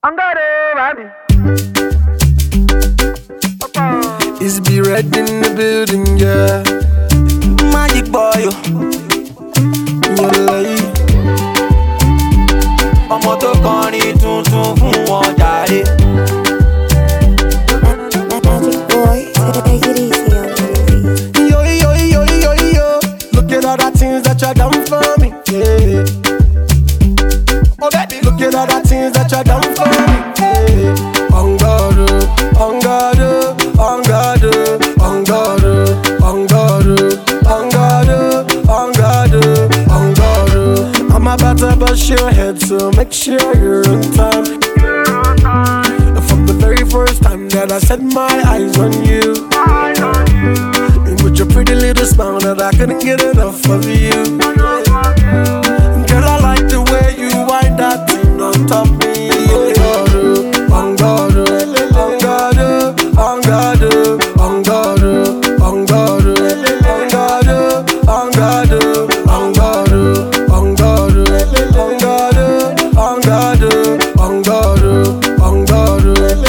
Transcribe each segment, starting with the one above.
It's be red in the building, yeah. Magic boy, Your life. ọmọ tó kọrin tuntun fún wọn jàre. Magic boy, take it easy on me. Yo, yo, yo, yo, yo. Look at all the things that you done for me, yeah. Oh, baby, look at all the things that you done for me, yeah. On God, on God, on God, on God, on God, on God, on God, on God. I'm about to bust your head, so make sure you're on time. From the very first time that I set my eyes on you, and with your pretty little smile that I couldn't get enough of you. Girl, I like the way you wind that thing on top of me. On God, on God, on God, on God, on God, on God, on God, on God, on God, on God, on God, on God, on God,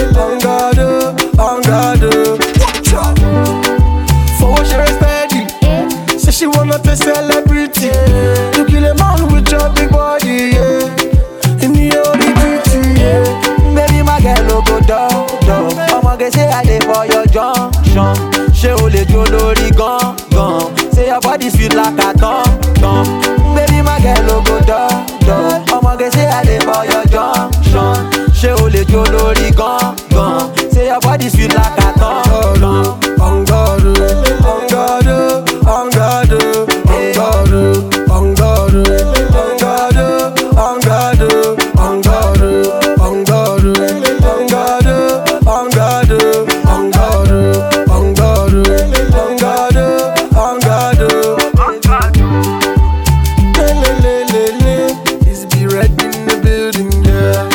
on God, watch out. For what she steady, say she wanna be celebrity. You kill a man with your big body, yeah. In the only beauty, yeah. Baby, my girl, go down, down. Ọmọ gẹ̀ say I dey for your junction. Ṣé o lè jó lórí gan? Say your body sweet like a tom. Baby, my girl, go down, down. Ọmọ gẹ̀ say I dey for your junction. Ṣé o lè jó lórí gan? Say your body sweet like a tom. On God, on God, on God, on God, on God, on God, on God, on God, on God, on God, on God, on God, on God, on God, on God. Le, it's be red in the building, yeah.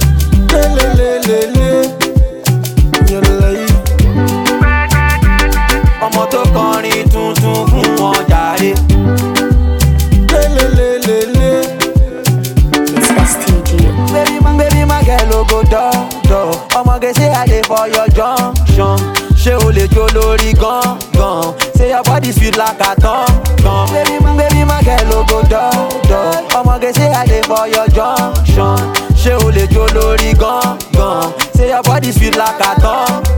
Le, your life. Ọmọ tó kọrin tuntun fún wọn jàre. Le. It's STG. Baby, my girl, go down. Ọmọ gẹ̀ say I dey for your junction. Ṣé o lè jó lórí gan? Say your body sweet like a tom. Baby, my girl, go down. Ọmọ gẹ̀ say I dey for your junction. Ṣé o lè jó lórí gan? Say your body sweet like a tom.